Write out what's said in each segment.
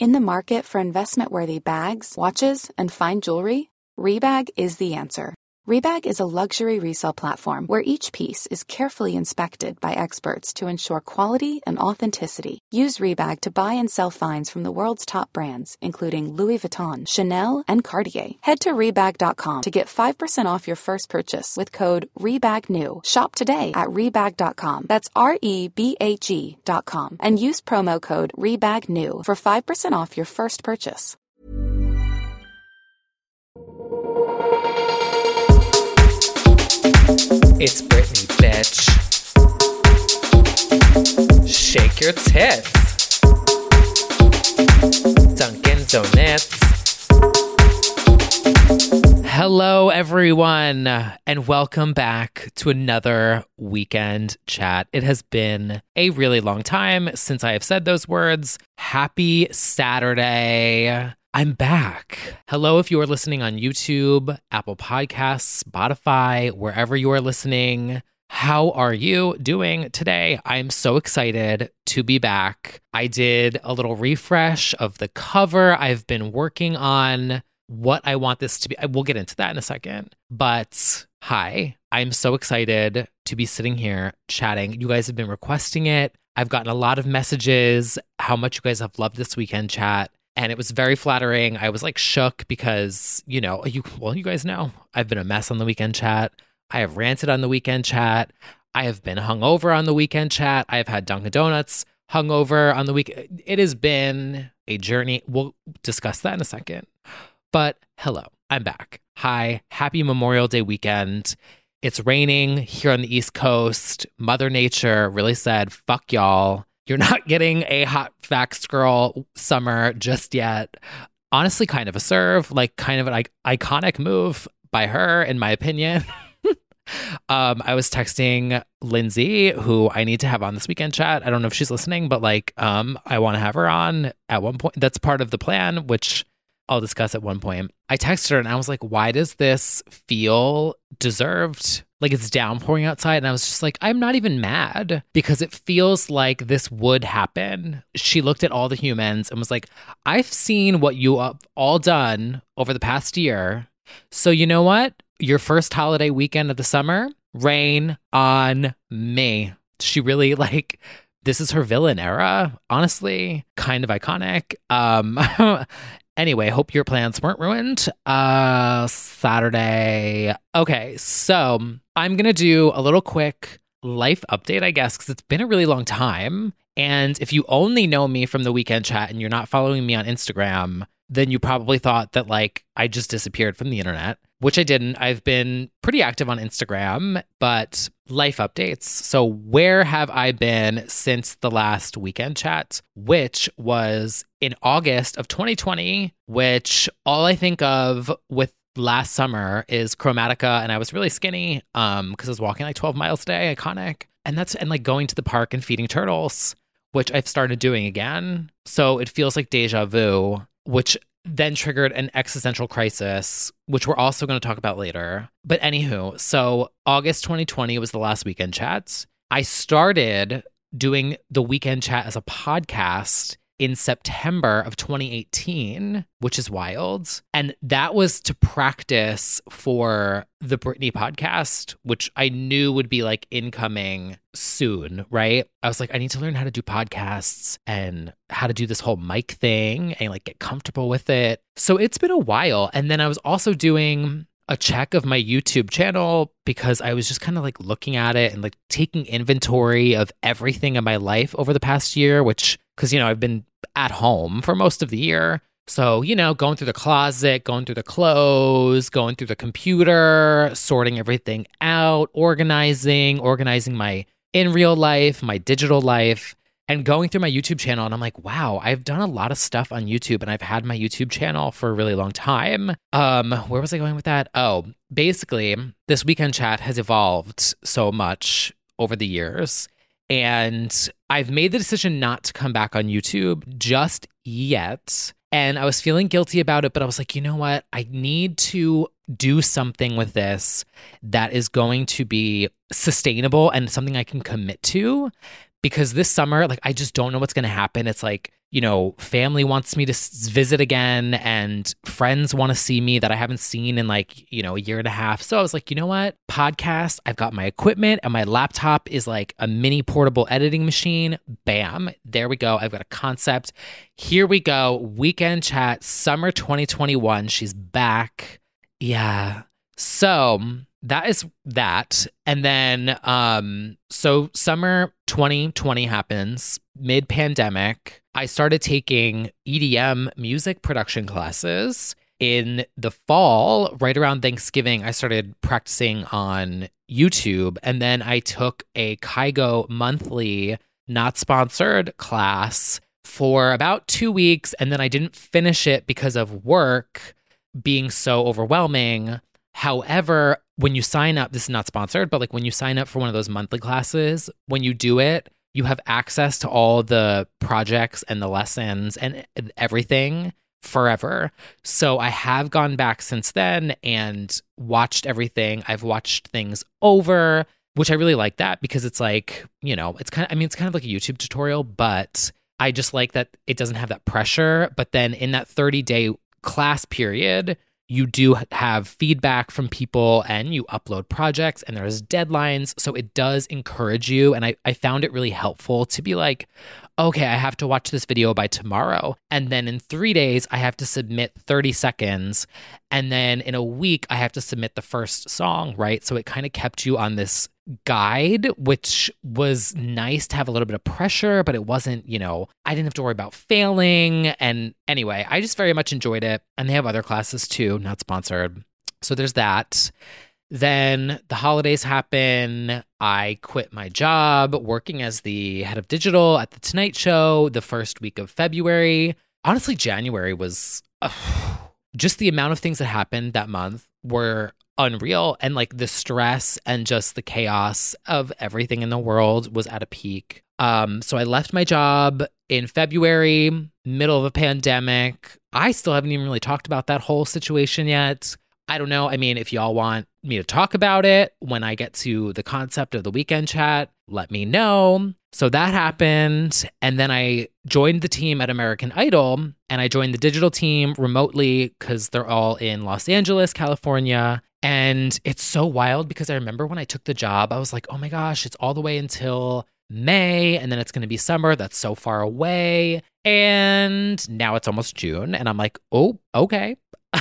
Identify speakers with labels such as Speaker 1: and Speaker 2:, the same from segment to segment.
Speaker 1: In the market for investment-worthy bags, watches, and fine jewelry, Rebag is the answer. Rebag is a luxury resale platform where each piece is carefully inspected by experts to ensure quality and authenticity. Use Rebag to buy and sell finds from the world's top brands, including Louis Vuitton, Chanel, and Cartier. Head to Rebag.com to get 5% off your first purchase with code REBAGNEW. Shop today at Rebag.com. That's REBAG.com. And use promo code REBAGNEW for 5% off your first purchase.
Speaker 2: It's Britney, bitch. Shake your tits. Dunkin' Donuts. Hello, everyone, and welcome back to another weekend chat. It has been a really long time since I have said those words. Happy Saturday. I'm back. Hello, if you are listening on YouTube, Apple Podcasts, Spotify, wherever you are listening. How are you doing today? I'm so excited to be back. I did a little refresh of the cover. I've been working on what I want this to be. We'll get into that in a second. But hi, I'm so excited to be sitting here chatting. You guys have been requesting it. I've gotten a lot of messages, how much you guys have loved this weekend chat. And it was very flattering. I was like shook because, you guys know, I've been a mess on the weekend chat. I have ranted on the weekend chat. I have been hungover on the weekend chat. I have had Dunkin' Donuts hungover on the weekend. It has been a journey. We'll discuss that in a second. But hello, I'm back. Hi, happy Memorial Day weekend. It's raining here on the East Coast. Mother Nature really said, fuck y'all. You're not getting a hot facts girl summer just yet. Honestly, kind of a serve, like kind of an iconic move by her, in my opinion. I was texting Lindsay, who I need to have on this weekend chat. I don't know if she's listening, but I want to have her on at one point. That's part of the plan, which I'll discuss at one point. I texted her and I was like, why does this feel deserved? Like it's downpouring outside. And I was just like, I'm not even mad because it feels like this would happen. She looked at all the humans and was like, I've seen what you have all done over the past year. So you know what? Your first holiday weekend of the summer, rain on me. She really this is her villain era. Honestly, kind of iconic. Anyway, hope your plans weren't ruined. Saturday. Okay, so I'm going to do a little quick life update, I guess, because it's been a really long time. And if you only know me from the weekend chat and you're not following me on Instagram, then you probably thought that I just disappeared from the internet, which I didn't. I've been pretty active on Instagram, but life updates. So where have I been since the last weekend chat, which was in August of 2020, which all I think of with last summer is Chromatica, and I was really skinny because I was walking 12 miles a day, iconic. And going to the park and feeding turtles, which I've started doing again. So it feels like deja vu, which then triggered an existential crisis, which we're also going to talk about later. But anywho, so August 2020 was the last weekend chat. I started doing the weekend chat as a podcast in September of 2018, which is wild. And that was to practice for the Britney podcast, which I knew would be incoming soon, right? I was like, I need to learn how to do podcasts and how to do this whole mic thing and get comfortable with it. So it's been a while. And then I was also doing a check of my YouTube channel because I was just kind of looking at it and taking inventory of everything in my life over the past year, because I've been at home for most of the year. So, going through the closet, going through the clothes, going through the computer, sorting everything out, organizing my in real life, my digital life, and going through my YouTube channel. And I'm like, wow, I've done a lot of stuff on YouTube and I've had my YouTube channel for a really long time. Where was I going with that? Oh, basically, this weekend chat has evolved so much over the years. And I've made the decision not to come back on YouTube just yet. And I was feeling guilty about it, but I was like, you know what? I need to do something with this that is going to be sustainable and something I can commit to. Because this summer, I just don't know what's going to happen. It's family wants me to visit again, and friends want to see me that I haven't seen in like, a year and a half. So I was like, you know what? Podcast, I've got my equipment and my laptop is like a mini portable editing machine. Bam. There we go. I've got a concept. Here we go. Weekend Chat, summer 2021. She's back. Yeah. So that is that. And then, so summer 2020 happens, mid-pandemic. I started taking EDM music production classes. In the fall, right around Thanksgiving, I started practicing on YouTube. And then I took a Kygo monthly, not sponsored class for about 2 weeks. And then I didn't finish it because of work being so overwhelming. However, when you sign up, this is not sponsored, but like when you sign up for one of those monthly classes, when you do it, you have access to all the projects and the lessons and everything forever. So I have gone back since then and watched everything. I've watched things over, which I really like that because it's like, it's kind of like a YouTube tutorial, but I just like that it doesn't have that pressure. But then in that 30-day class period, you do have feedback from people and you upload projects and there's deadlines. So it does encourage you. And I found it really helpful to be like, okay, I have to watch this video by tomorrow. And then in 3 days, I have to submit 30 seconds. And then in a week, I have to submit the first song, right? So it kind of kept you on this guide, which was nice to have a little bit of pressure, but it wasn't, I didn't have to worry about failing. And anyway, I just very much enjoyed it. And they have other classes too, not sponsored. So there's that. Then the holidays happen. I quit my job working as the head of digital at The Tonight Show the first week of February. Honestly, January was just the amount of things that happened that month were unreal. And like the stress and just the chaos of everything in the world was at a peak. So I left my job in February, middle of a pandemic. I still haven't even really talked about that whole situation yet. I don't know. I mean, if y'all want me to talk about it when I get to the concept of the weekend chat, let me know. So that happened. And then I joined the team at American Idol, and I joined the digital team remotely because they're all in Los Angeles, California. And it's so wild because I remember when I took the job, I was like, oh my gosh, it's all the way until May, and then it's going to be summer. That's so far away. And now it's almost June. And I'm like, oh, okay.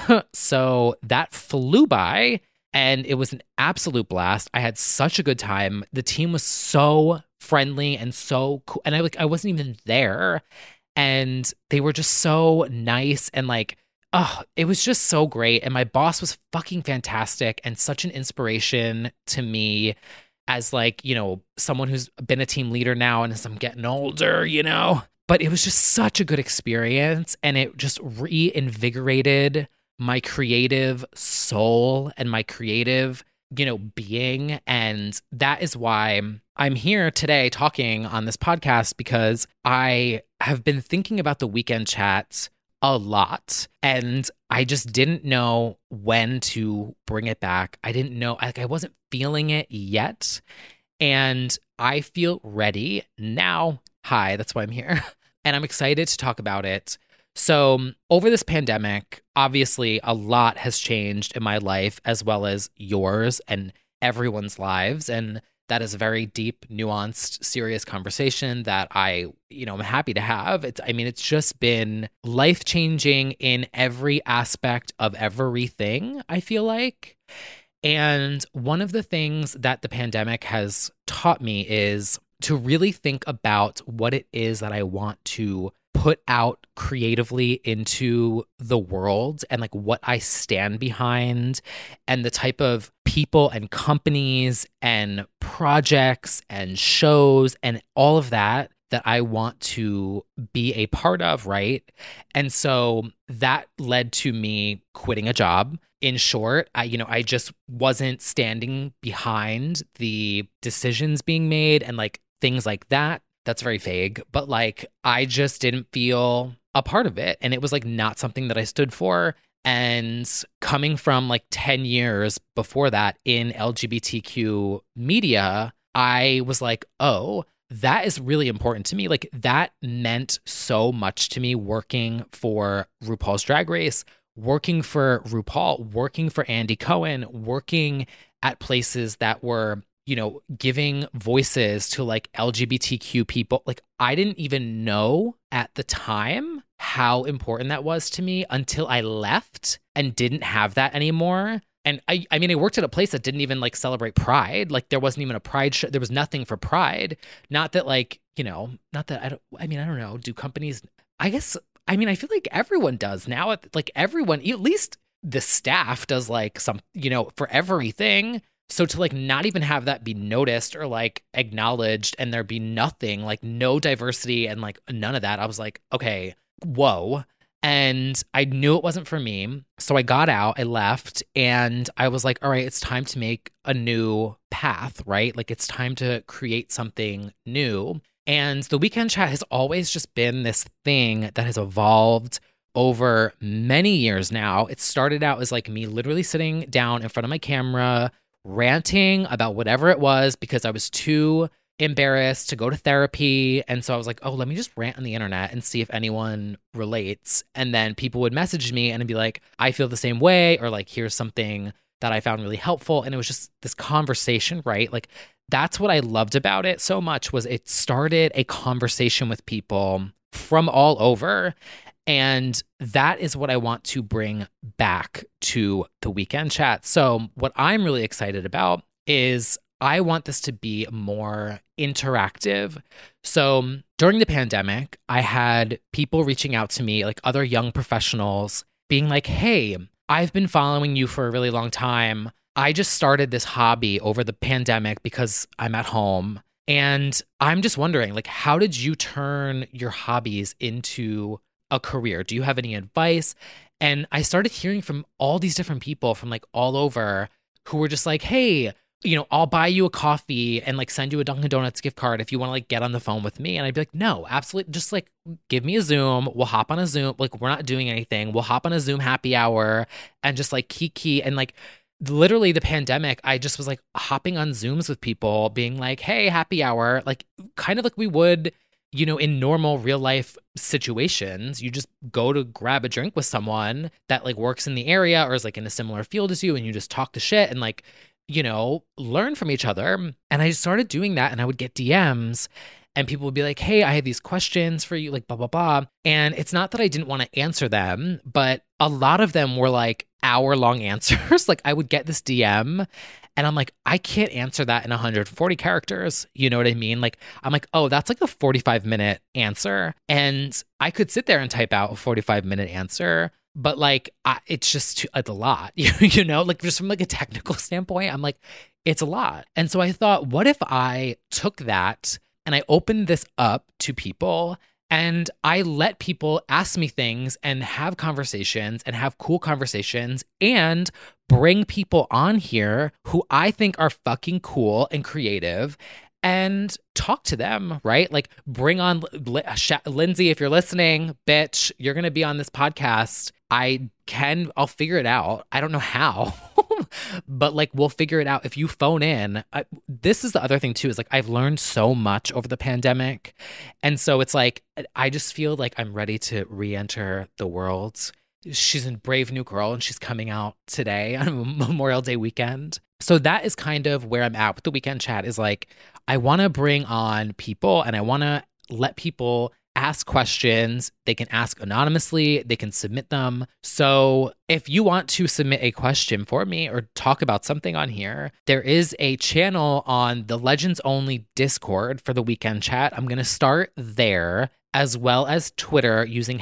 Speaker 2: So that flew by, and it was an absolute blast. I had such a good time. The team was so friendly and so cool. And I wasn't even there. And they were just so nice and like, oh, it was just so great. And my boss was fucking fantastic and such an inspiration to me as like, someone who's been a team leader now and as I'm getting older, But it was just such a good experience, and it just reinvigorated my creative soul and my creative, being. And that is why I'm here today talking on this podcast, because I have been thinking about the weekend chat a lot, and I just didn't know when to bring it back. I didn't know, I wasn't feeling it yet. And I feel ready now. Hi, that's why I'm here. And I'm excited to talk about it. So over this pandemic, obviously a lot has changed in my life as well as yours and everyone's lives. And that is a very deep, nuanced, serious conversation that I'm happy to have. It's just been life-changing in every aspect of everything, I feel like. And one of the things that the pandemic has taught me is to really think about what it is that I want to put out creatively into the world, and like what I stand behind, and the type of people and companies and projects and shows and all of that I want to be a part of, right? And so that led to me quitting a job. In short, I just wasn't standing behind the decisions being made and like things like that. That's very vague, but like I just didn't feel a part of it. And it was like not something that I stood for. And coming from like 10 years before that in LGBTQ media, I was like, oh, that is really important to me. Like that meant so much to me working for RuPaul's Drag Race, working for RuPaul, working for Andy Cohen, working at places that were, giving voices to like LGBTQ people. Like I didn't even know at the time how important that was to me until I left and didn't have that anymore. And I worked at a place that didn't even like celebrate Pride. Like there wasn't even a Pride show. There was nothing for Pride. Not that like, not that I don't know. Do companies, I feel like everyone does now. Like everyone, at least the staff does like some, for everything. So to like not even have that be noticed or like acknowledged and there be nothing, like no diversity and like none of that, I was like, okay, whoa. And I knew it wasn't for me. So I got out, I left, and I was like, all right, it's time to make a new path, right? Like it's time to create something new. And the Weekend Chat has always just been this thing that has evolved over many years now. It started out as like me literally sitting down in front of my camera, ranting about whatever it was because I was too embarrassed to go to therapy. And so I was like, oh, let me just rant on the internet and see if anyone relates. And then people would message me and be like, I feel the same way, or like, here's something that I found really helpful. And it was just this conversation, right? Like that's what I loved about it so much, was it started a conversation with people from all over. And that is what I want to bring back to the Weekend Chat. So what I'm really excited about is I want this to be more interactive. So during the pandemic, I had people reaching out to me, like other young professionals, being like, hey, I've been following you for a really long time. I just started this hobby over the pandemic because I'm at home. And I'm just wondering, like, how did you turn your hobbies into a career? Do you have any advice? And I started hearing from all these different people from like all over who were just like, hey, I'll buy you a coffee and like send you a Dunkin' Donuts gift card if you want to like get on the phone with me. And I'd be like, no, absolutely. Just like give me a Zoom. We'll hop on a Zoom. Like we're not doing anything. We'll hop on a Zoom happy hour and just like kiki. And like literally the pandemic, I just was like hopping on Zooms with people being like, hey, happy hour. Like kind of like we would, in normal real life situations. You just go to grab a drink with someone that like works in the area or is like in a similar field as you, and you just talk to shit and like, learn from each other. And I just started doing that, and I would get DMs and people would be like, hey, I have these questions for you, like blah, blah, blah. And it's not that I didn't want to answer them, but a lot of them were like hour-long answers. Like I would get this DM and I'm like, I can't answer that in 140 characters. You know what I mean? Like, I'm like, oh, that's like a 45-minute answer. And I could sit there and type out a 45-minute answer, but like, it's just it's a lot, like just from like a technical standpoint, I'm like, it's a lot. And so I thought, what if I took that and I opened this up to people and I let people ask me things and have conversations and have cool conversations and bring people on here who I think are fucking cool and creative and talk to them, right? Like bring on Lindsay, if you're listening, bitch, you're going to be on this podcast. I'll figure it out. I don't know how, but like, we'll figure it out. If you phone in, this is the other thing too, is like, I've learned so much over the pandemic. And so it's like, I just feel like I'm ready to re-enter the world. She's a brave new girl and she's coming out today on Memorial Day weekend. So that is kind of where I'm at with the Weekend Chat, is like, I want to bring on people and I want to let people ask questions. They can ask anonymously. They can submit them. So if you want to submit a question for me or talk about something on here, there is a channel on the Legends Only Discord for the Weekend Chat. I'm going to start there, as well as Twitter using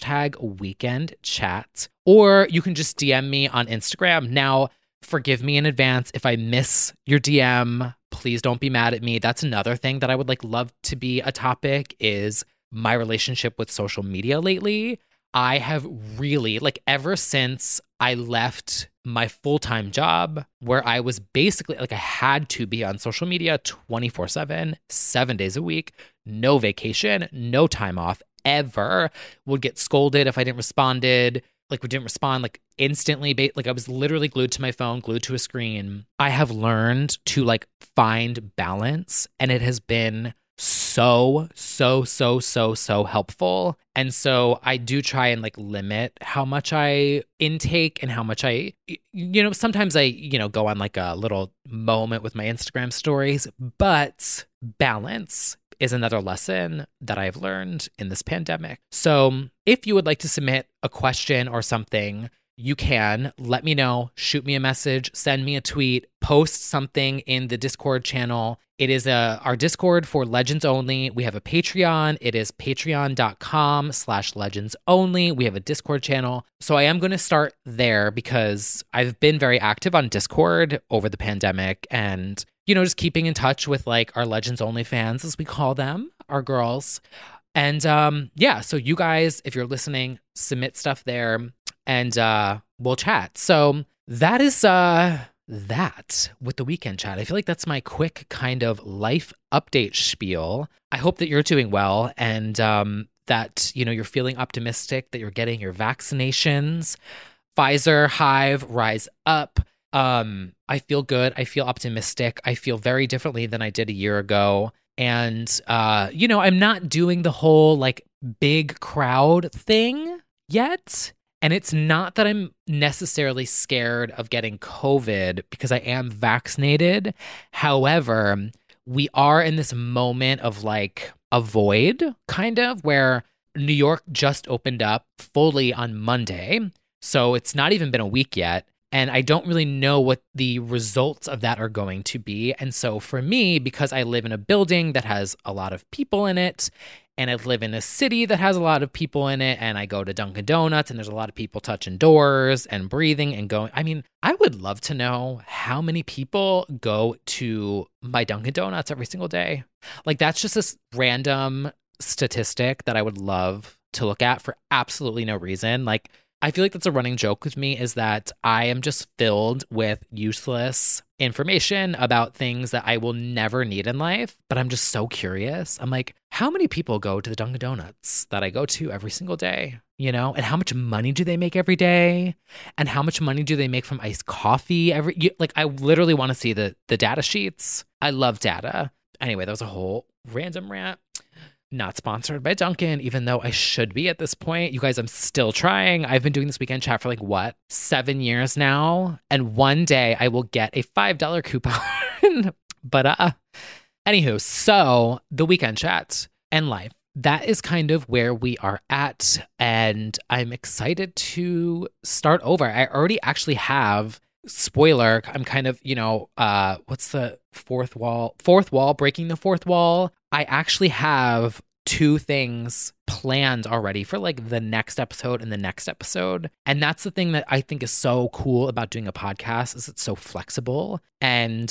Speaker 2: #WeekendChat. Or you can just DM me on Instagram. Now, forgive me in advance if I miss your DM. Please don't be mad at me. That's another thing that I would love to be a topic, is my relationship with social media lately. I have really, ever since I left my full-time job, where I was basically, I had to be on social media 24/7, 7 days a week, no vacation, no time off, ever. Would get scolded if I didn't responded. We didn't respond, instantly. I was literally glued to my phone, glued to a screen. I have learned to, find balance, and it has been so, so, so, so, so helpful. And so I do try and like limit how much I intake and how much sometimes I, go on like a little moment with my Instagram stories, but balance is another lesson that I've learned in this pandemic. So if you would like to submit a question or something, you can let me know, shoot me a message, send me a tweet, post something in the Discord channel. It is our Discord for Legends Only. We have a Patreon. It is patreon.com/Legends Only. We have a Discord channel. So I am going to start there because I've been very active on Discord over the pandemic and, just keeping in touch with like our Legends Only fans, as we call them, our girls. And so you guys, if you're listening, submit stuff there. And we'll chat. So that is that with the weekend chat. I feel like that's my quick kind of life update spiel. I hope that you're doing well and that, you're feeling optimistic, that you're getting your vaccinations. Pfizer, Hive, rise up. I feel good. I feel optimistic. I feel very differently than I did a year ago. And, I'm not doing the whole like big crowd thing yet. And it's not that I'm necessarily scared of getting COVID because I am vaccinated. However, we are in this moment of like a void, kind of, where New York just opened up fully on Monday. So it's not even been a week yet. And I don't really know what the results of that are going to be. And so for me, because I live in a building that has a lot of people in it, and I live in a city that has a lot of people in it, and I go to Dunkin' Donuts, and there's a lot of people touching doors and breathing and going. I mean, I would love to know how many people go to my Dunkin' Donuts every single day. Like, that's just this random statistic that I would love to look at for absolutely no reason. Like, I feel like that's a running joke with me, is that I am just filled with useless information about things that I will never need in life, but I'm just so curious. I'm like, how many people go to the Dunkin' Donuts that I go to every single day, and how much money do they make every day? And how much money do they make from iced coffee I literally want to see the data sheets. I love data. Anyway, that was a whole random rant. Not sponsored by Dunkin', even though I should be at this point. You guys, I'm still trying. I've been doing this weekend chat for 7 years now. And one day I will get a $5 coupon. But anywho, so the weekend chat and life, that is kind of where we are at. And I'm excited to start over. I already actually have, spoiler, I'm kind of, what's the fourth wall, breaking the fourth wall. I actually have 2 things planned already for the next episode and the next episode. And that's the thing that I think is so cool about doing a podcast, is it's so flexible. And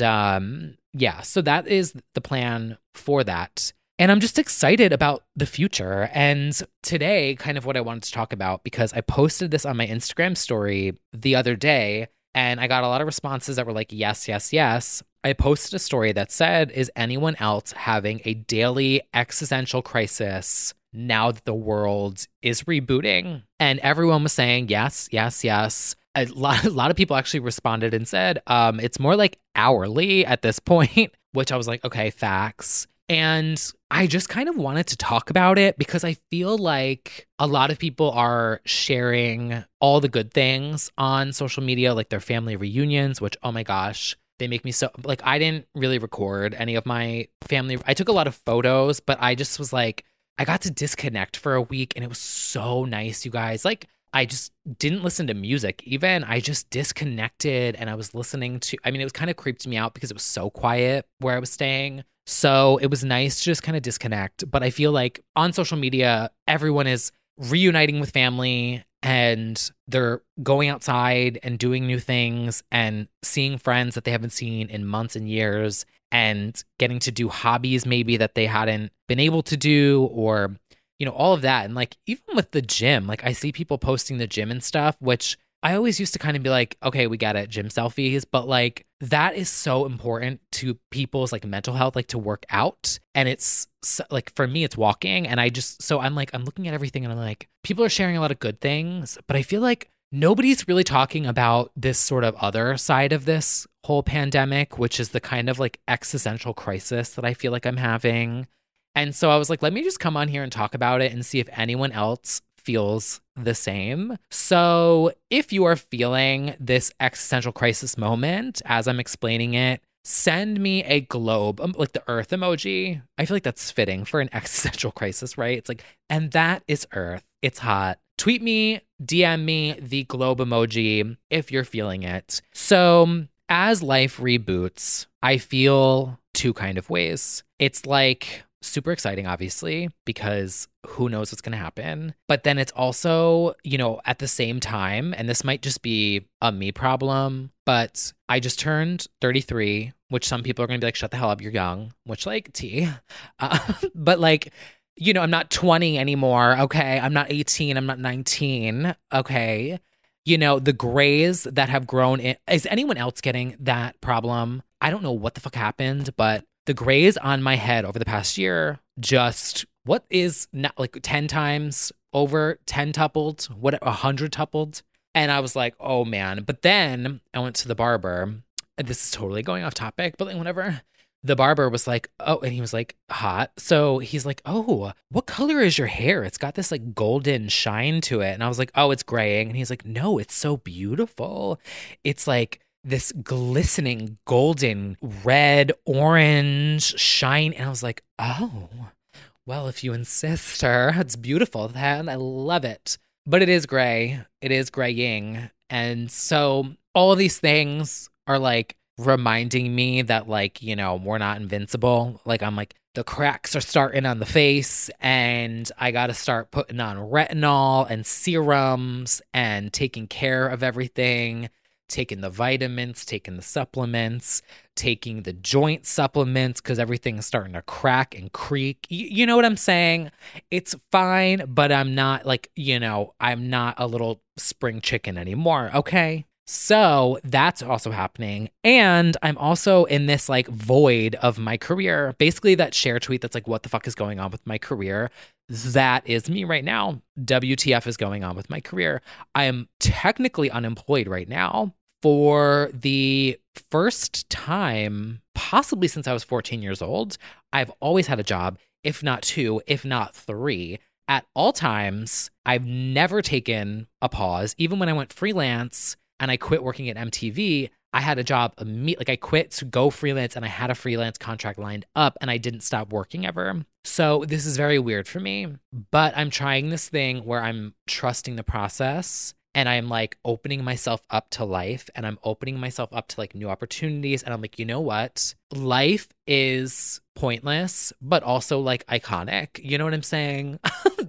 Speaker 2: so that is the plan for that. And I'm just excited about the future. And today, kind of what I wanted to talk about, because I posted this on my Instagram story the other day, and I got a lot of responses that were like, yes, yes, yes. I posted a story that said, is anyone else having a daily existential crisis now that the world is rebooting? And everyone was saying, yes, yes, yes. A lot of people actually responded and said, it's more like hourly at this point, which I was like, okay, facts. And I just kind of wanted to talk about it because I feel like a lot of people are sharing all the good things on social media, like their family reunions, which, oh my gosh, they make me so, I didn't really record any of my family. I took a lot of photos, but I just was I got to disconnect for a week, and it was so nice, you guys. I just didn't listen to music even. I just disconnected, and I was listening to, it was kind of creeped me out because it was so quiet where I was staying. So it was nice to just kind of disconnect. But I feel like on social media, everyone is reuniting with family, and they're going outside and doing new things and seeing friends that they haven't seen in months and years, and getting to do hobbies maybe that they hadn't been able to do, or, all of that. And even with the gym, I see people posting the gym and stuff, which I always used to kind of be like, okay, we got it, gym selfies. But that is so important to people's mental health, to work out. And it's for me, it's walking. And I'm looking at everything, and I'm like, people are sharing a lot of good things, but I feel like nobody's really talking about this sort of other side of this whole pandemic, which is the kind of existential crisis that I feel like I'm having. And so I was like, let me just come on here and talk about it and see if anyone else feels the same. So if you are feeling this existential crisis moment as I'm explaining it, send me a globe, like the Earth emoji. I feel like that's fitting for an existential crisis, right? It's like, and that is Earth. It's hot. Tweet me, DM me the globe emoji if you're feeling it. So as life reboots, I feel two kind of ways. It's like super exciting, obviously, because who knows what's going to happen. But then it's also, at the same time, and this might just be a me problem, but I just turned 33, which some people are going to be like, shut the hell up, you're young, which like tea. But like, I'm not 20 anymore. Okay. I'm not 18. I'm not 19. Okay. The grays that have grown in. Is anyone else getting that problem? I don't know what the fuck happened, but the grays on my head over the past year just, what is not like 10 times over 10 tupled, 100 tupled. And I was like, oh man. But then I went to the barber. This is totally going off topic, but like whatever. The barber was like, oh, and he was like, hot. So he's like, oh, what color is your hair? It's got this like golden shine to it. And I was like, oh, it's graying. And he's like, no, it's so beautiful. It's like this glistening golden red, orange shine. And I was like, oh, well, if you insist, sir, it's beautiful. Then I love it. But it is gray. It is graying. And so all of these things are like reminding me that like, we're not invincible. Like I'm like, the cracks are starting on the face and I got to start putting on retinol and serums and taking care of everything, taking the vitamins, taking the supplements, taking the joint supplements because everything's starting to crack and creak. You know what I'm saying? It's fine, but I'm not like, I'm not a little spring chicken anymore. Okay. So that's also happening. And I'm also in this like void of my career. Basically that share tweet that's like, what the fuck is going on with my career? That is me right now. WTF is going on with my career. I am technically unemployed right now for the first time, possibly since I was 14 years old. I've always had a job, if not two, if not three. At all times, I've never taken a pause. Even when I went freelance, and I quit working at MTV, I had a job immediately. Like I quit to go freelance and I had a freelance contract lined up and I didn't stop working ever. So this is very weird for me, but I'm trying this thing where I'm trusting the process and I'm like opening myself up to life and I'm opening myself up to like new opportunities. And I'm like, you know what? Life is pointless, but also like iconic. You know what I'm saying?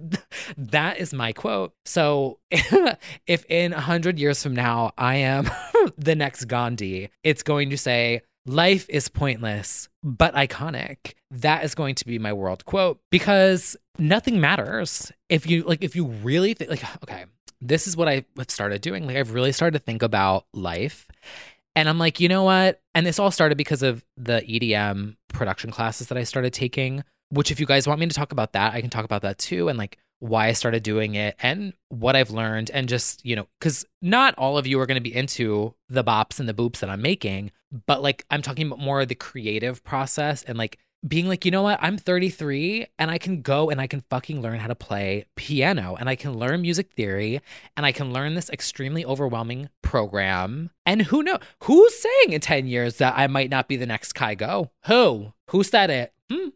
Speaker 2: That is my quote. So if in 100 years from now, I am the next Gandhi, it's going to say, life is pointless, but iconic. That is going to be my world quote because nothing matters. If you really think like, okay, this is what I've started doing. Like I've really started to think about life. And I'm like, you know what? And this all started because of the EDM production classes that I started taking, which if you guys want me to talk about that, I can talk about that too. And like why I started doing it and what I've learned and just, because not all of you are going to be into the bops and the boops that I'm making, but like I'm talking about more of the creative process and like being like, you know what, I'm 33 and I can go and I can fucking learn how to play piano and I can learn music theory and I can learn this extremely overwhelming program. And who knows, who's saying in 10 years that I might not be the next Kygo? Who said it?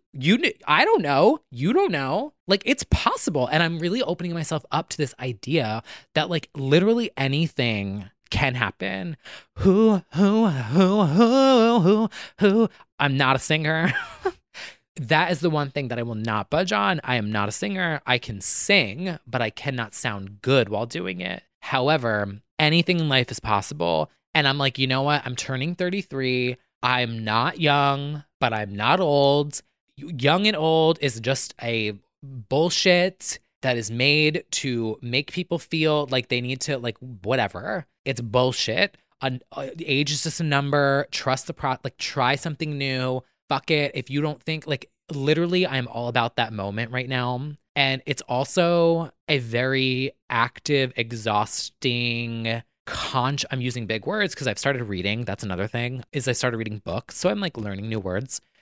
Speaker 2: I don't know. You don't know. Like it's possible. And I'm really opening myself up to this idea that like literally anything can happen. Who? I'm not a singer. That is the one thing that I will not budge on. I am not a singer. I can sing, but I cannot sound good while doing it. However, anything in life is possible. And I'm like, you know what? I'm turning 33. I'm not young, but I'm not old. Young and old is just a bullshit that is made to make people feel like they need to, like, whatever. It's bullshit. Age is just a number. Trust the try something new. Fuck it. If you don't think, like, literally, I'm all about that moment right now. And it's also a very active, exhausting, I'm using big words because I've started reading. That's another thing, is I started reading books. So I'm like learning new words.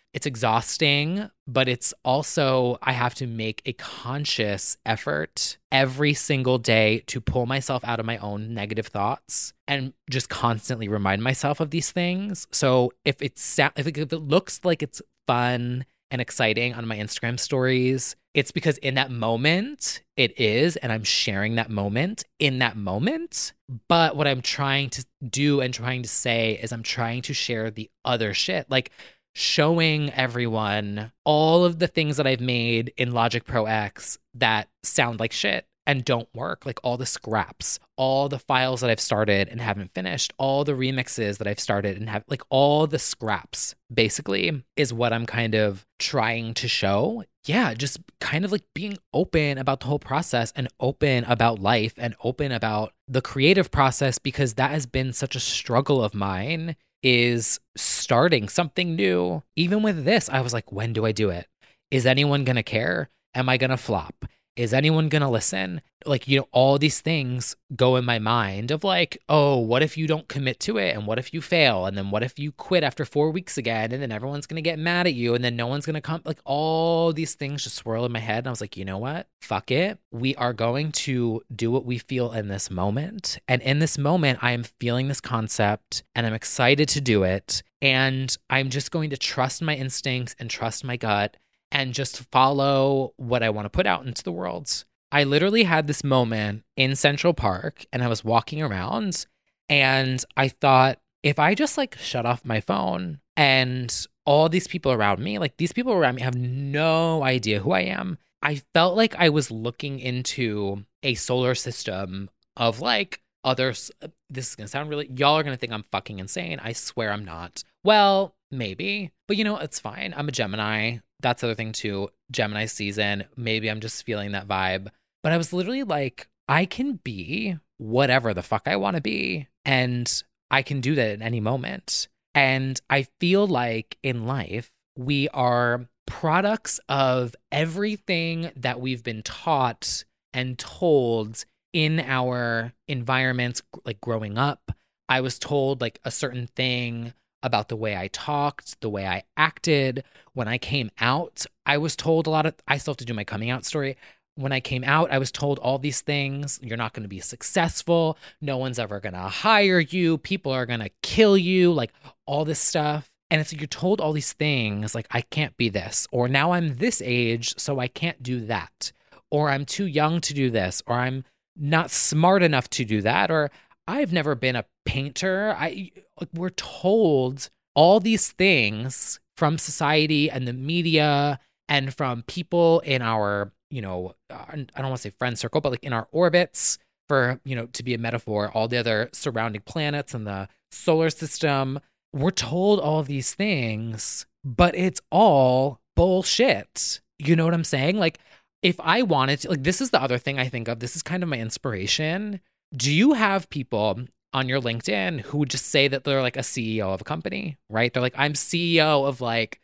Speaker 2: It's exhausting, but it's also, I have to make a conscious effort every single day to pull myself out of my own negative thoughts and just constantly remind myself of these things. So if it looks like it's fun and exciting on my Instagram stories, it's because in that moment it is, and I'm sharing that moment in that moment. But what I'm trying to do and trying to say is I'm trying to share the other shit, like showing everyone all of the things that I've made in Logic Pro X that sound like shit and don't work, like all the scraps, all the files that I've started and haven't finished, all the remixes that I've started and have, like all the scraps basically is what I'm kind of trying to show. Yeah, just kind of like being open about the whole process and open about life and open about the creative process, because that has been such a struggle of mine, is starting something new. Even with this, I was like, when do I do it? Is anyone going to care? Am I going to flop? Is anyone going to listen? Like, all these things go in my mind of like, oh, what if you don't commit to it? And what if you fail? And then what if you quit after 4 weeks again? And then everyone's going to get mad at you. And then no one's going to come. Like, all these things just swirl in my head. And I was like, you know what? Fuck it. We are going to do what we feel in this moment. And in this moment, I am feeling this concept and I'm excited to do it. And I'm just going to trust my instincts and trust my gut and just follow what I want to put out into the world. I literally had this moment in Central Park and I was walking around and I thought, if I just like shut off my phone and all these people around me, like these people around me have no idea who I am. I felt like I was looking into a solar system of like others. This is going to sound really, y'all are going to think I'm fucking insane. I swear I'm not. Well, maybe, but it's fine. I'm a Gemini. That's the other thing too. Gemini season. Maybe I'm just feeling that vibe. But I was literally like, I can be whatever the fuck I want to be. And I can do that at any moment. And I feel like in life, we are products of everything that we've been taught and told in our environments. Like growing up, I was told like a certain thing about the way I talked, the way I acted. When I came out, I was told I still have to do my coming out story. When I came out, I was told all these things. You're not going to be successful. No one's ever going to hire you. People are going to kill you, like all this stuff. And it's like you're told all these things, like I can't be this, or now I'm this age, so I can't do that, or I'm too young to do this, or I'm not smart enough to do that, or I've never been a painter. We're told all these things from society and the media and from people in our, I don't want to say friend circle, but like in our orbits, for, to be a metaphor, all the other surrounding planets and the solar system. We're told all of these things, but it's all bullshit. You know what I'm saying? Like, if I wanted to, like, this is the other thing I think of. This is kind of my inspiration. Do you have people on your LinkedIn who would just say that they're like a CEO of a company, right? They're like, I'm CEO of like,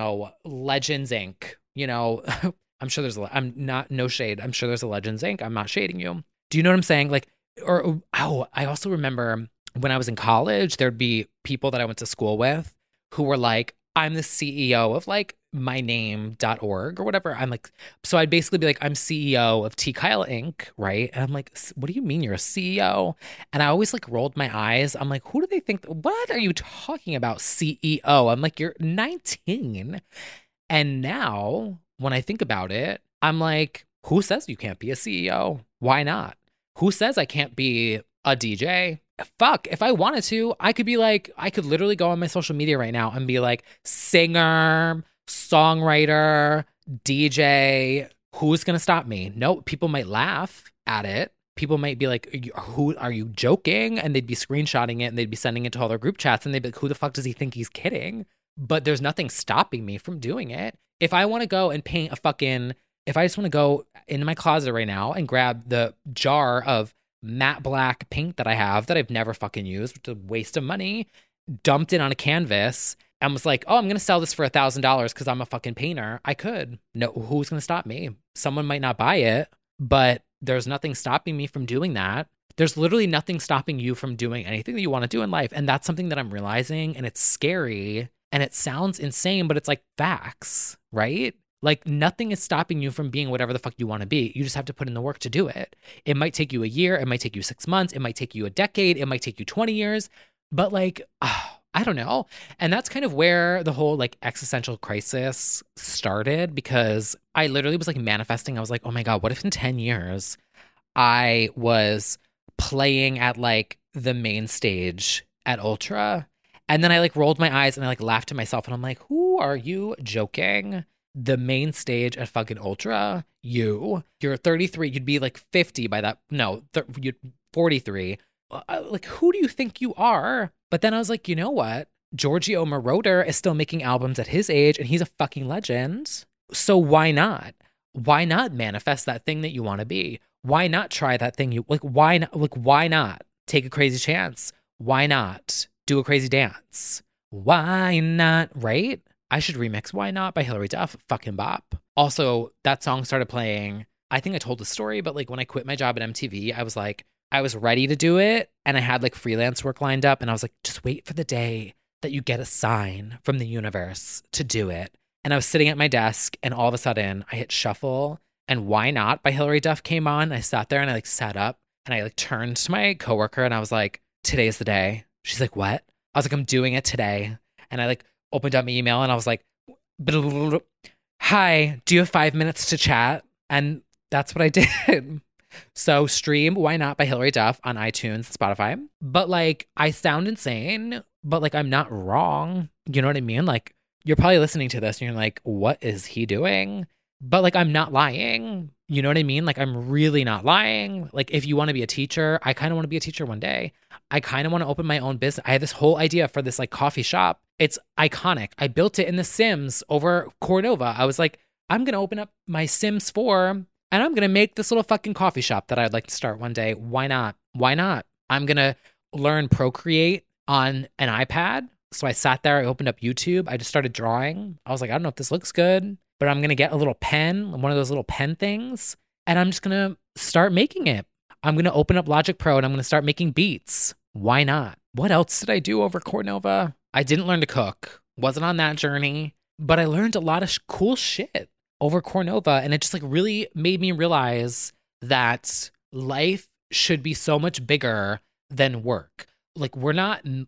Speaker 2: Legends Inc. I'm sure I'm not, no shade. I'm sure there's a Legends Inc. I'm not shading you. Do you know what I'm saying? Like, I also remember when I was in college, there'd be people that I went to school with who were like, I'm the CEO of like myname.org or whatever. I'm like, so I'd basically be like, I'm CEO of T. Kyle Inc., right? And I'm like, what do you mean you're a CEO? And I always like rolled my eyes. I'm like, who do they think? What are you talking about, CEO? I'm like, you're 19. And now when I think about it, I'm like, who says you can't be a CEO? Why not? Who says I can't be a DJ? Fuck, if I wanted to, I could be like, I could literally go on my social media right now and be like, singer, songwriter, DJ. Who's going to stop me? No, people might laugh at it. People might be like, who are you joking? And they'd be screenshotting it and they'd be sending it to all their group chats and they'd be like, who the fuck does he think he's kidding? But there's nothing stopping me from doing it. If I want to go and paint if I just want to go into my closet right now and grab the jar of matte black paint that I have that I've never fucking used, which is a waste of money, dumped it on a canvas and was like, oh, I'm going to sell this for $1,000 because I'm a fucking painter. I could. No, who's going to stop me? Someone might not buy it, but there's nothing stopping me from doing that. There's literally nothing stopping you from doing anything that you want to do in life. And that's something that I'm realizing, and it's scary. And it sounds insane, but it's like facts, right? Like nothing is stopping you from being whatever the fuck you want to be. You just have to put in the work to do it. It might take you a year. It might take you 6 months. It might take you a decade. It might take you 20 years. But like, I don't know. And that's kind of where the whole like existential crisis started, because I literally was like manifesting. I was like, oh my God, what if in 10 years I was playing at like the main stage at Ultra? And then I like rolled my eyes and I like laughed to myself and I'm like, who are you joking? The main stage at fucking Ultra? You're 33. You'd be like 50 by that. No, you'd 43. Like, who do you think you are? But then I was like, you know what? Giorgio Moroder is still making albums at his age and he's a fucking legend. So why not? Why not manifest that thing that you want to be? Why not try that thing why not? Like, why not take a crazy chance? Why not do a crazy dance? Why not? Right? I should remix Why Not by Hilary Duff. Fucking bop. Also, that song started playing. I think I told the story, but like when I quit my job at MTV, I was ready to do it. And I had like freelance work lined up. And I was like, just wait for the day that you get a sign from the universe to do it. And I was sitting at my desk and all of a sudden I hit shuffle and Why Not by Hilary Duff came on. I sat there and I like sat up and I like turned to my coworker and I was like, today's the day. She's like, what? I was like, I'm doing it today. And I like opened up my email and I was like, hi, do you have 5 minutes to chat? And that's what I did. So stream Why Not by Hilary Duff on iTunes, Spotify. But like, I sound insane, but like, I'm not wrong. You know what I mean? Like, you're probably listening to this and you're like, what is he doing? But like, I'm not lying. You know what I mean? Like, I'm really not lying. Like, if you want to be a teacher, I kind of want to be a teacher one day. I kind of want to open my own business. I have this whole idea for this like coffee shop. It's iconic. I built it in The Sims over Cornova. I was like, I'm going to open up my Sims 4 and I'm going to make this little fucking coffee shop that I'd like to start one day. Why not? Why not? I'm going to learn Procreate on an iPad. So I sat there, I opened up YouTube. I just started drawing. I was like, I don't know if this looks good, but I'm going to get a little pen, one of those little pen things, and I'm just going to start making it. I'm going to open up Logic Pro and I'm going to start making beats. Why not? What else did I do over Cornova? I didn't learn to cook. Wasn't on that journey, but I learned a lot of cool shit over Cornova. And it just like really made me realize that life should be so much bigger than work. Like we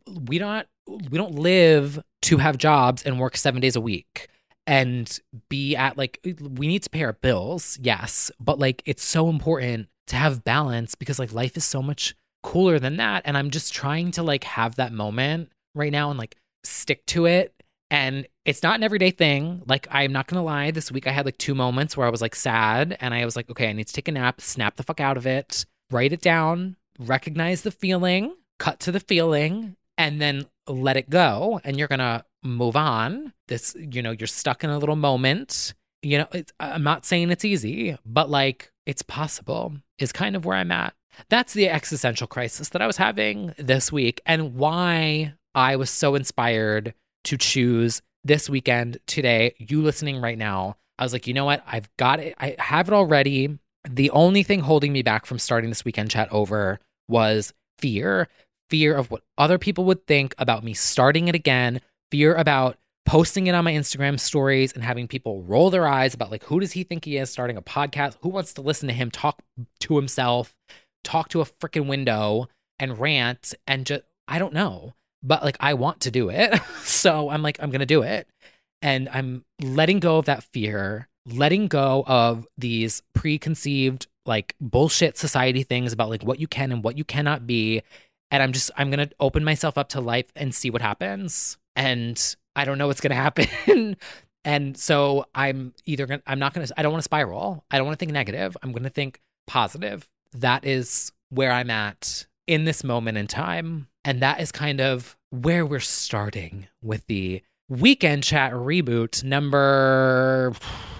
Speaker 2: don't live to have jobs and work 7 days a week and be at like, we need to pay our bills. Yes. But like, it's so important to have balance because like life is so much cooler than that. And I'm just trying to like have that moment right now and like stick to it. And it's not an everyday thing. Like, I'm not going to lie. This week I had like 2 moments where I was like sad and I was like, okay, I need to take a nap, snap the fuck out of it, write it down, recognize the feeling, cut to the feeling, and then let it go. And you're going to move on. You're stuck in a little moment. I'm not saying it's easy, but like it's possible is kind of where I'm at. That's the existential crisis that I was having this week and why I was so inspired to choose this weekend today. You listening right now, I was like, you know what? I've got it. I have it already. The only thing holding me back from starting this weekend chat over was fear of what other people would think about me starting it again, fear about posting it on my Instagram stories and having people roll their eyes about like, who does he think he is starting a podcast? Who wants to listen to him talk to himself, talk to a freaking window and rant and just, I don't know. But like, I want to do it. So I'm like, I'm going to do it. And I'm letting go of that fear, letting go of these preconceived like bullshit society things about like what you can and what you cannot be. And I'm going to open myself up to life and see what happens. And I don't know what's going to happen. And so I don't want to spiral. I don't want to think negative. I'm going to think positive. That is where I'm at in this moment in time. And that is kind of where we're starting with the weekend chat reboot number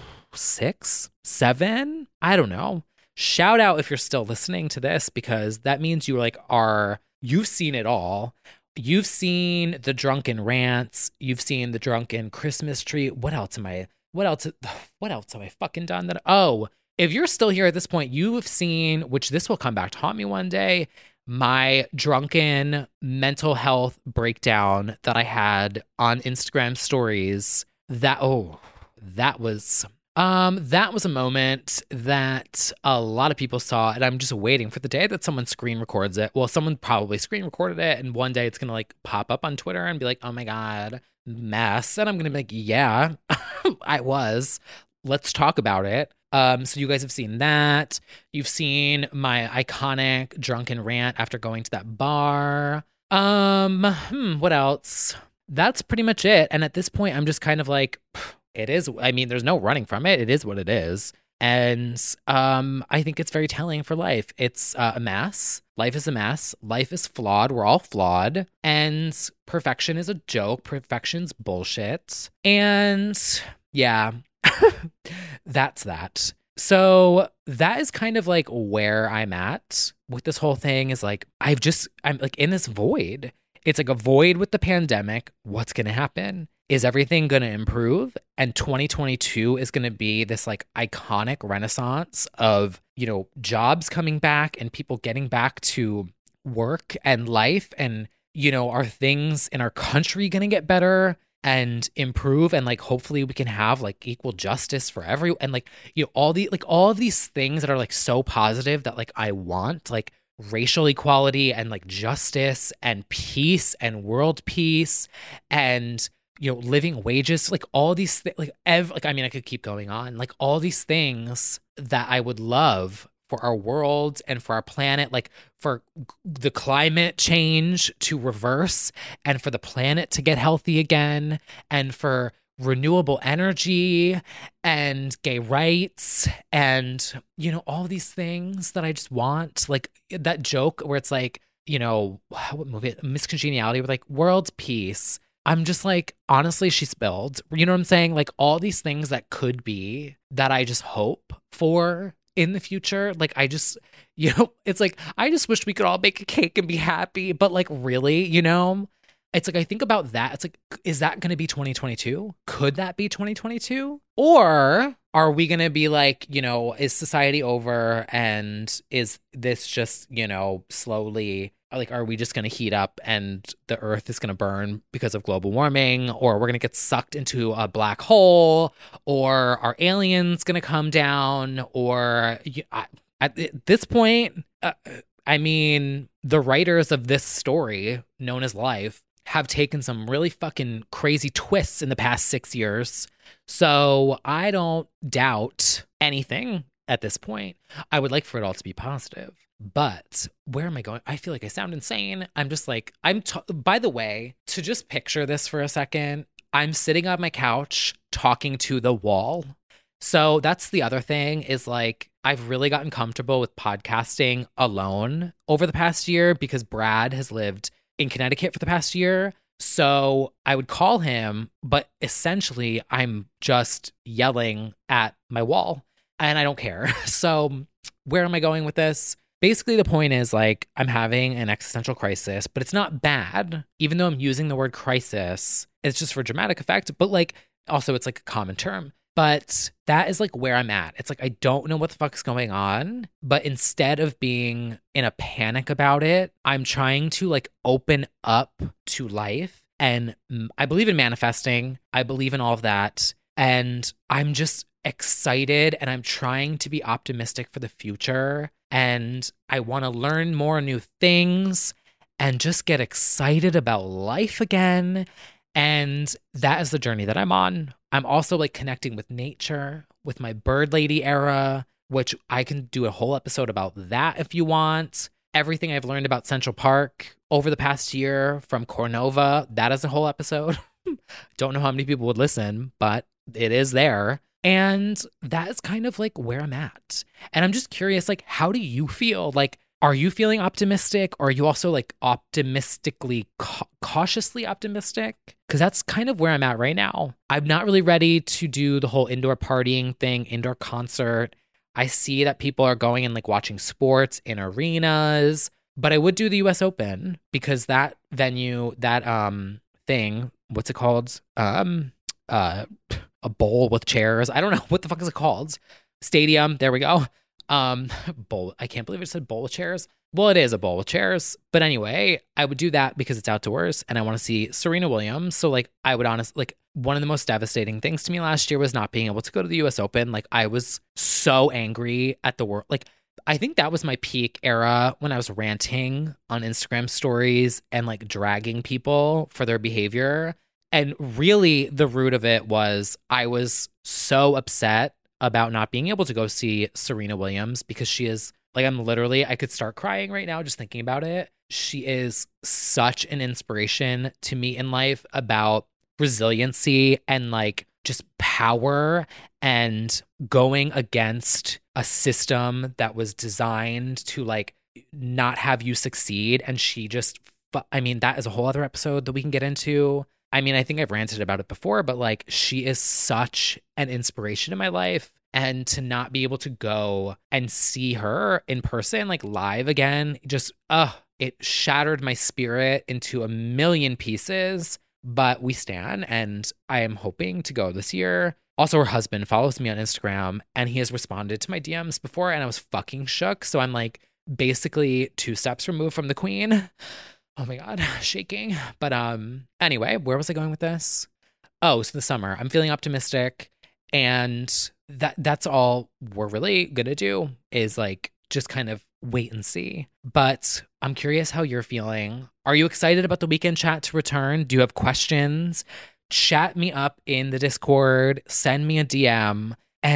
Speaker 2: 6, 7. I don't know. Shout out if you're still listening to this, because that means you've seen it all. You've seen the drunken rants. You've seen the drunken Christmas tree. What else have I fucking done if you're still here at this point, you've seen, which this will come back to haunt me one day, my drunken mental health breakdown that I had on Instagram stories, that was a moment that a lot of people saw, and I'm just waiting for the day that someone screen records it. Well, someone probably screen recorded it, and one day it's gonna like pop up on Twitter and be like, oh my God, mess. And I'm gonna be like, yeah, I was. Let's talk about it. So you guys have seen that. You've seen my iconic drunken rant after going to that bar. What else? That's pretty much it. And at this point, I'm just kind of like, it is. I mean, there's no running from it. It is what it is. And I think it's very telling for life. It's a mess. Life is a mess. Life is flawed. We're all flawed. And perfection is a joke. Perfection's bullshit. And yeah, that's that. So that is kind of like where I'm at with this whole thing is like, I'm like in this void. It's like a void with the pandemic. What's going to happen? Is everything going to improve? And 2022 is going to be this like iconic renaissance of, jobs coming back and people getting back to work and life. And, are things in our country going to get better and improve? And like, hopefully we can have like equal justice for everyone. And like, all of these things that are like so positive that like I want, like racial equality and like justice and peace and world peace and living wages, like all these things, I mean, I could keep going on, like all these things that I would love for our world and for our planet, like for the climate change to reverse and for the planet to get healthy again and for renewable energy and gay rights and, all these things that I just want. Like that joke where it's like, what movie? Miss Congeniality with like world peace. I'm just like, honestly, she spilled. You know what I'm saying? Like all these things that could be that I just hope for in the future. Like I just, it's like, I just wish we could all bake a cake and be happy. But like, really, it's like, I think about that. It's like, is that going to be 2022? Could that be 2022? Or are we going to be like, is society over and is this just, slowly, like, are we just going to heat up and the earth is going to burn because of global warming? Or we're going to get sucked into a black hole? Or are aliens going to come down? Or at this point, I mean, the writers of this story, known as Life, have taken some really fucking crazy twists in the past 6 years. So I don't doubt anything at this point. I would like for it all to be positive. But where am I going? I feel like I sound insane. I'm just like, by the way, to just picture this for a second, I'm sitting on my couch talking to the wall. So that's the other thing is like, I've really gotten comfortable with podcasting alone over the past year because Brad has lived in Connecticut for the past year. So I would call him, but essentially I'm just yelling at my wall and I don't care. So where am I going with this? Basically, the point is like I'm having an existential crisis, but it's not bad. Even though I'm using the word crisis, it's just for dramatic effect. But like also it's like a common term. But that is like where I'm at. It's like I don't know what the fuck is going on. But instead of being in a panic about it, I'm trying to like open up to life. And I believe in manifesting. I believe in all of that. And I'm just excited and I'm trying to be optimistic for the future. And I want to learn more new things and just get excited about life again. And that is the journey that I'm on. I'm also like connecting with nature, with my bird lady era, which I can do a whole episode about that if you want. Everything I've learned about Central Park over the past year from Cornova, that is a whole episode. Don't know how many people would listen, but it is there. And that is kind of like where I'm at. And I'm just curious, like, how do you feel? Like, are you feeling optimistic? Or are you also like optimistically, cautiously optimistic? Because that's kind of where I'm at right now. I'm not really ready to do the whole indoor partying thing, indoor concert. I see that people are going and like watching sports in arenas, but I would do the US Open because that venue, that thing, what's it called? A bowl with chairs. I don't know what the fuck is it called. Stadium. There we go. Bowl. I can't believe it said bowl of chairs. Well, it is a bowl of chairs. But anyway, I would do that because it's outdoors and I want to see Serena Williams. So like I would honestly like one of the most devastating things to me last year was not being able to go to the US Open. Like I was so angry at the world. Like I think that was my peak era when I was ranting on Instagram stories and like dragging people for their behavior. And really the root of it was I was so upset about not being able to go see Serena Williams because she is like, I could start crying right now just thinking about it. She is such an inspiration to me in life about resiliency and like just power and going against a system that was designed to like not have you succeed. And she just, I mean, that is a whole other episode that we can get into. I mean, I think I've ranted about it before, but like she is such an inspiration in my life. And to not be able to go and see her in person, like live again, just, it shattered my spirit into a million pieces. But we stand, and I am hoping to go this year. Also, her husband follows me on Instagram, and he has responded to my DMs before, and I was fucking shook. So I'm like basically 2 steps removed from the queen. Oh my God, shaking. But anyway, where was I going with this? Oh, so the summer. I'm feeling optimistic. And that's all we're really gonna do is like just kind of wait and see. But I'm curious how you're feeling. Are you excited about the weekend chat to return? Do you have questions? Chat me up in the Discord, send me a DM.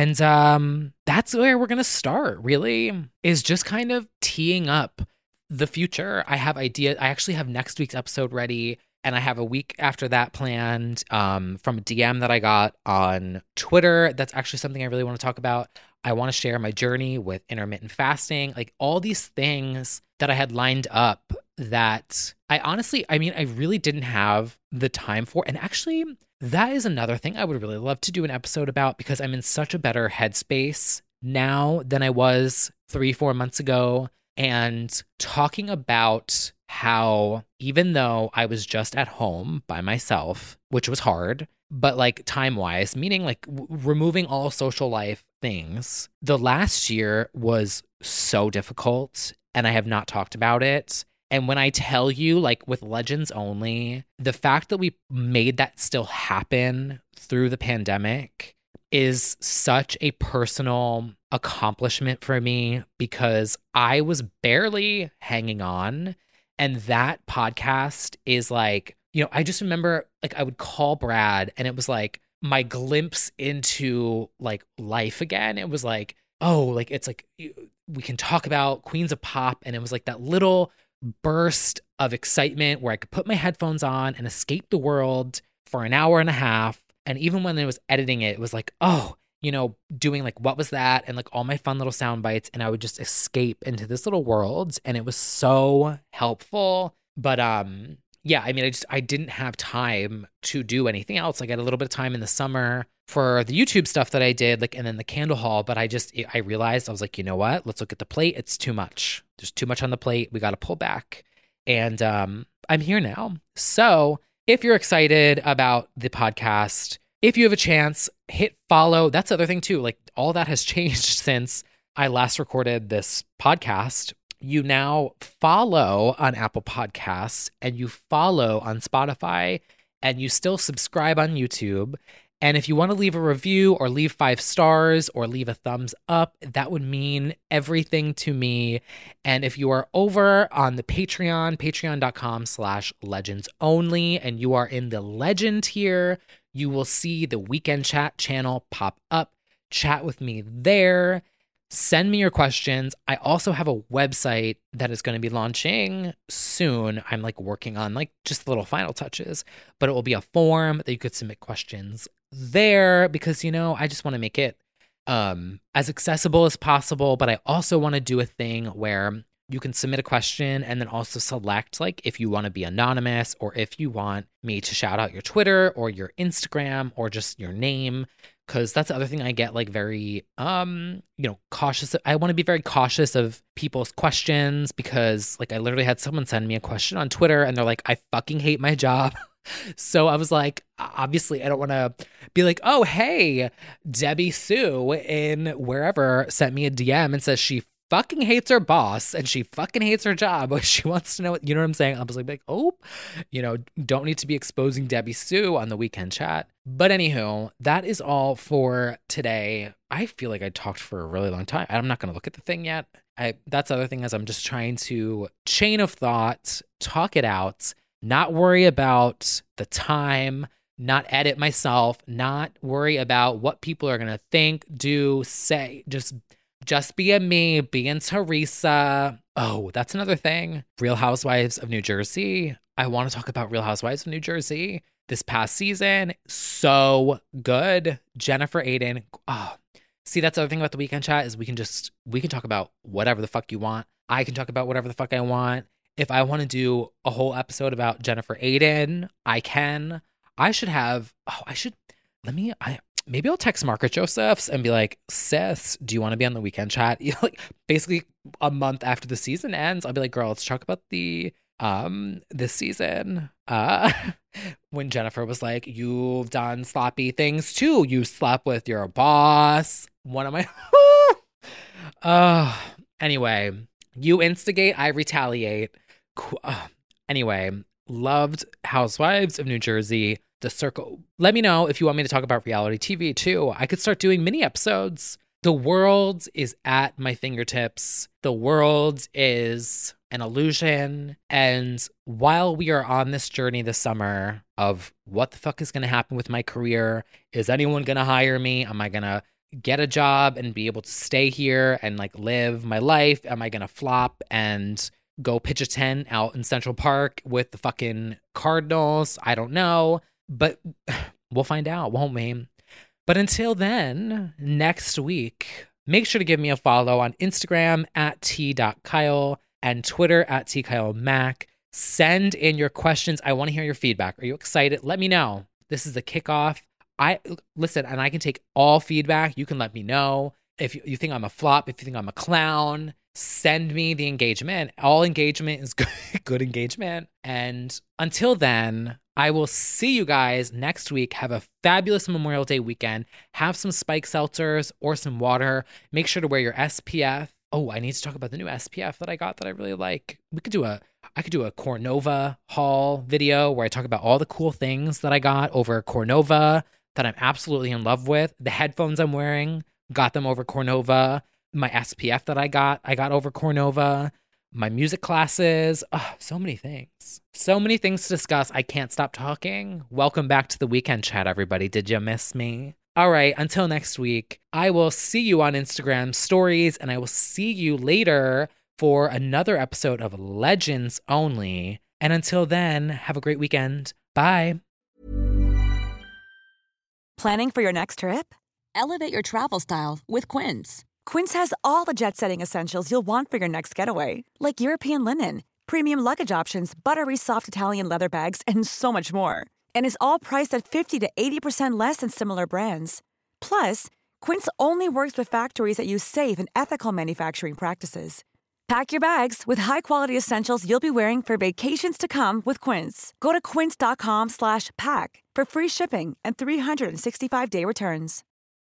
Speaker 2: And that's where we're gonna start, really, is just kind of teeing up the future. I have ideas. I actually have next week's episode ready. And I have a week after that planned from a DM that I got on Twitter. That's actually something I really want to talk about. I want to share my journey with intermittent fasting, like all these things that I had lined up that I really didn't have the time for. And actually, that is another thing I would really love to do an episode about because I'm in such a better headspace now than I was 3-4 months ago. And talking about how even though I was just at home by myself, which was hard, but like time-wise, meaning like removing all social life things, the last year was so difficult and I have not talked about it. And when I tell you, like with Legends Only, the fact that we made that still happen through the pandemic is such a personal accomplishment for me because I was barely hanging on. And that podcast is like, you know, I just remember like I would call Brad and it was like my glimpse into like life again. It was like, oh, like it's like we can talk about Queens of Pop. And it was like that little burst of excitement where I could put my headphones on and escape the world for an hour and a half. And even when I was editing it, it was like, oh, you know, doing like, what was that? And like all my fun little sound bites. And I would just escape into this little world. And it was so helpful. But yeah, I mean, I didn't have time to do anything else. Like I had a little bit of time in the summer for the YouTube stuff that I did, like, and then the candle haul. But I realized I was like, you know what? Let's look at the plate. It's too much. There's too much on the plate. We got to pull back. And I'm here now. So if you're excited about the podcast, if you have a chance, hit follow. That's the other thing too. Like all that has changed since I last recorded this podcast. You now follow on Apple Podcasts and you follow on Spotify and you still subscribe on YouTube. And if you want to leave a review or leave 5 stars or leave a thumbs up, that would mean everything to me. And if you are over on the Patreon, patreon.com/legendsonly, and you are in the legend tier, you will see the Weekend Chat channel pop up. Chat with me there. Send me your questions. I also have a website that is going to be launching soon. I'm like working on like just little final touches, but it will be a form that you could submit questions there because, you know, I just want to make it as accessible as possible. But I also want to do a thing where you can submit a question and then also select like if you want to be anonymous or if you want me to shout out your Twitter or your Instagram or just your name. Because that's the other thing I get like very, cautious. I want to be very cautious of people's questions because like I literally had someone send me a question on Twitter and they're like, I fucking hate my job. So I was like, obviously, I don't want to be like, oh, hey, Debbie Sue in wherever sent me a DM and says she fucking hates her boss and she fucking hates her job, but she wants to know what, you know what I'm saying? I was like, oh, don't need to be exposing Debbie Sue on the weekend chat. But anywho, that is all for today. I feel like I talked for a really long time. I'm not going to look at the thing yet. That's the other thing is I'm just trying to chain of thought, talk it out, not worry about the time, not edit myself, not worry about what people are going to think, do, say, just be a me, be in Teresa. Oh, that's another thing. Real Housewives of New Jersey. I want to talk about Real Housewives of New Jersey. This past season, so good. Jennifer Aydin. Oh, see, that's the other thing about the weekend chat is we can talk about whatever the fuck you want. I can talk about whatever the fuck I want. If I want to do a whole episode about Jennifer Aydin, I can. Maybe I'll text Margaret Josephs and be like, sis, do you want to be on the weekend chat? Like basically a month after the season ends, I'll be like, girl, let's talk about this season. When Jennifer was like, you've done sloppy things too. You slept with your boss. One of my anyway, you instigate, I retaliate. Anyway, loved Housewives of New Jersey. The Circle. Let me know if you want me to talk about reality TV too. I could start doing mini episodes. The world is at my fingertips. The world is an illusion. And while we are on this journey this summer of what the fuck is going to happen with my career, is anyone going to hire me? Am I going to get a job and be able to stay here and like live my life? Am I going to flop and go pitch a tent out in Central Park with the fucking Cardinals? I don't know. But we'll find out, won't we? But until then, next week, make sure to give me a follow on Instagram at t.kyle and Twitter at tkyleMac. Send in your questions. I want to hear your feedback. Are you excited? Let me know. This is the kickoff. Listen, and I can take all feedback. You can let me know. If you think I'm a flop, if you think I'm a clown, send me the engagement. All engagement is good engagement. And until then, I will see you guys next week. Have a fabulous Memorial Day weekend. Have some spike seltzers or some water. Make sure to wear your SPF. Oh, I need to talk about the new SPF that I got that I really like. I could do a Cornova haul video where I talk about all the cool things that I got over Cornova that I'm absolutely in love with. The headphones I'm wearing, got them over Cornova. My SPF that I got over Cornova. My music classes, so many things. So many things to discuss. I can't stop talking. Welcome back to the weekend chat, everybody. Did you miss me? All right, until next week, I will see you on Instagram stories, and I will see you later for another episode of Legends Only. And until then, have a great weekend. Bye.
Speaker 3: Planning for your next trip?
Speaker 4: Elevate your travel style with Quince.
Speaker 3: Quince has all the jet-setting essentials you'll want for your next getaway, like European linen, premium luggage options, buttery soft Italian leather bags, and so much more. And is all priced at 50 to 80% less than similar brands. Plus, Quince only works with factories that use safe and ethical manufacturing practices. Pack your bags with high-quality essentials you'll be wearing for vacations to come with Quince. Go to quince.com/pack for free shipping and 365-day returns.